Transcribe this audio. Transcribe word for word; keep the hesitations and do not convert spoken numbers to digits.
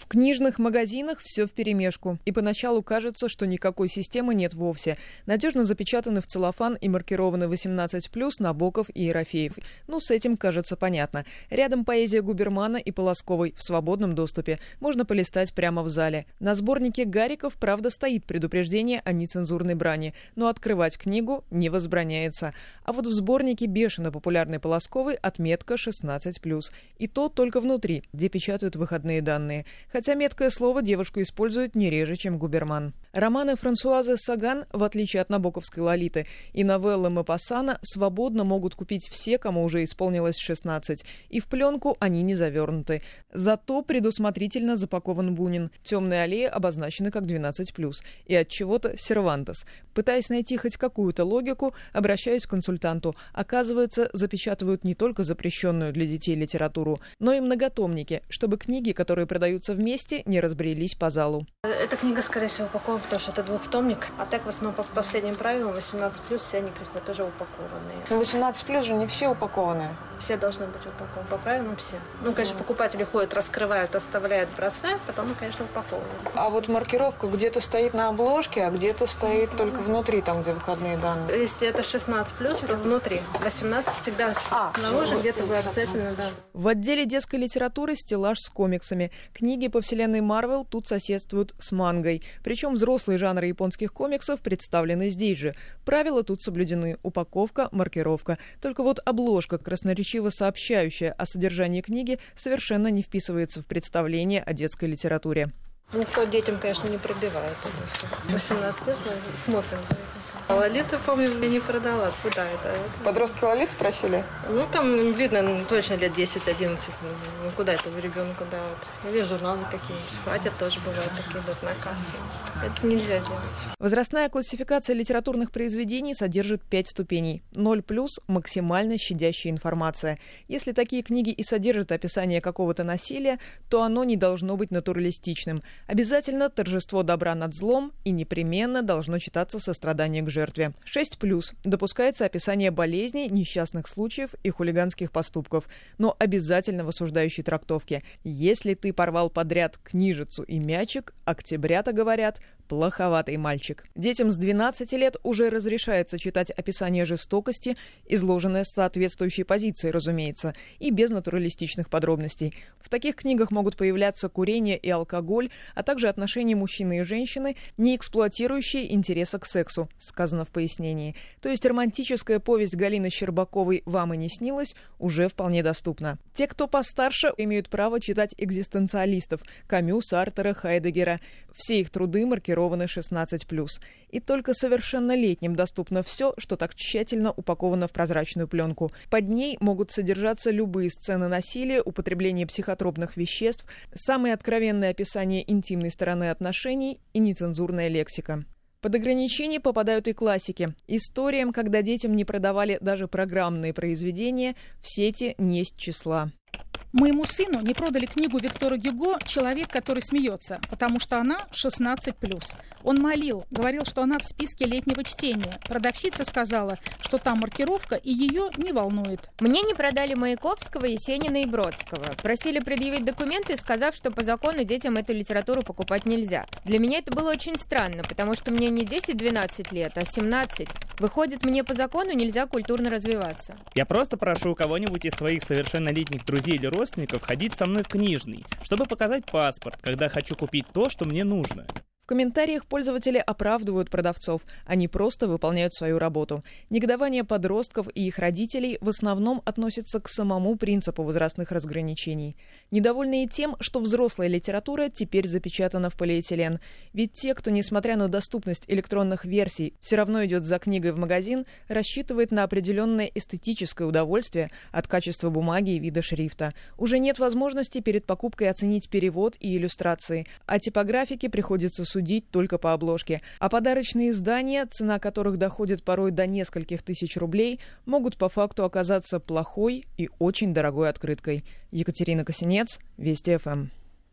В книжных магазинах все вперемешку, и поначалу кажется, что никакой системы нет вовсе. Надежно запечатаны в целлофан и маркированы восемнадцать плюс Набоков и Ерофеев. Ну, с этим, кажется, понятно. Рядом поэзия Губермана и Полосковой в свободном доступе. Можно полистать прямо в зале. На сборнике Гариков, правда, стоит предупреждение о нецензурной брани, но открывать книгу не возбраняется. А вот в сборнике бешено популярной Полосковой отметка шестнадцать плюс. И то только внутри, где печатают выходные данные. Хотя меткое слово девушку используют не реже, чем Губерман. Романы Франсуазы Саган, в отличие от набоковской Лолиты, и новеллы Мопассана свободно могут купить все, кому уже исполнилось шестнадцать. И в пленку они не завернуты. Зато предусмотрительно запакован Бунин. Темные аллеи обозначены как двенадцать плюс. И от чего-то Сервантес. Пытаясь найти хоть какую-то логику, обращаюсь к консультанту. Оказывается, запечатывают не только запрещенную для детей литературу, но и многотомники, чтобы книги, которые продаются вместе, не разбрелись по залу. Эта книга, скорее всего, упакована, потому что это двухтомник. А так, в основном, по последним правилам, восемнадцать плюс, все они приходят тоже упакованные. Но восемнадцать плюс же не все упакованные. Все должны быть упакованы. По правилам все. Ну, конечно, покупатели ходят, раскрывают, оставляют, бросают, потом, конечно, упаковывают. А вот маркировка где-то стоит на обложке, а где-то стоит только внутри, там, где выходные данные. Если это шестнадцать плюс, то внутри. восемнадцать всегда а, снаружи, где-то вы обязательно, да. В отделе детской литературы стеллаж с комиксами. Книги по вселенной Марвел тут соседствуют с мангой. Причем взрослые жанры японских комиксов представлены здесь же. Правила тут соблюдены. Упаковка, маркировка. Только вот обложка, красноречиво сообщающая о содержании книги, совершенно не вписывается в представление о детской литературе. Никто детям, конечно, не пробивает это все. восемнадцать лет мы смотрим за этим. А Лолиту, помню, я не продала. Куда это? Подростки Лолиту просили? Ну, там видно, ну, точно лет десять-одиннадцать. Ну, куда это ребенку, да, вот. Или журналы какие-нибудь. Хватит, тоже бывают такие, идут на кассу. Это нельзя делать. Возрастная классификация литературных произведений содержит пять ступеней. ноль плюс – максимально щадящая информация. Если такие книги и содержат описание какого-то насилия, то оно не должно быть натуралистичным. Обязательно торжество добра над злом и непременно должно читаться сострадание к жертве. шесть плюс. Допускается описание болезней, несчастных случаев и хулиганских поступков, но обязательно в осуждающей трактовке. Если ты порвал подряд книжицу и мячик, октябрята говорят – плоховатый мальчик. Детям с двенадцати лет уже разрешается читать описание жестокости, изложенное с соответствующей позицией, разумеется, и без натуралистичных подробностей. В таких книгах могут появляться курение и алкоголь, а также отношения мужчины и женщины, не эксплуатирующие интереса к сексу, сказано в пояснении. То есть романтическая повесть Галины Щербаковой «Вам и не снилось» уже вполне доступна. Те, кто постарше, имеют право читать экзистенциалистов – Камю, Сартера, Хайдеггера. Все их труды маркированы шестнадцать плюс. И только совершеннолетним доступно все, что так тщательно упаковано в прозрачную пленку. Под ней могут содержаться любые сцены насилия, употребления психотропных веществ, самые откровенные описания интимной стороны отношений и нецензурная лексика. Под ограничения попадают и классики. Историям, когда детям не продавали даже программные произведения, в сети несть числа. Моему сыну не продали книгу Виктора Гюго «Человек, который смеется», потому что она шестнадцать плюс. Он молил, говорил, что она в списке летнего чтения. Продавщица сказала, что там маркировка и ее не волнует. Мне не продали Маяковского, Есенина и Бродского. Просили предъявить документы, сказав, что по закону детям эту литературу покупать нельзя. Для меня это было очень странно, потому что мне не десять-двенадцать лет, а семнадцать. Выходит, мне по закону нельзя культурно развиваться. Я просто прошу кого-нибудь из своих совершеннолетних друзей или родственников ходить со мной в книжный, чтобы показать паспорт, когда хочу купить то, что мне нужно. В комментариях пользователи оправдывают продавцов, они просто выполняют свою работу. Негодование подростков и их родителей в основном относится к самому принципу возрастных разграничений. Недовольны и тем, что взрослая литература теперь запечатана в полиэтилен. Ведь те, кто, несмотря на доступность электронных версий, все равно идет за книгой в магазин, рассчитывает на определенное эстетическое удовольствие от качества бумаги и вида шрифта. Уже нет возможности перед покупкой оценить перевод и иллюстрации, а типографике приходится судить только по обложке. А подарочные издания, цена которых доходит порой до нескольких тысяч рублей, могут по факту оказаться плохой и очень дорогой открыткой. Екатерина Косинец, Вести ФМ.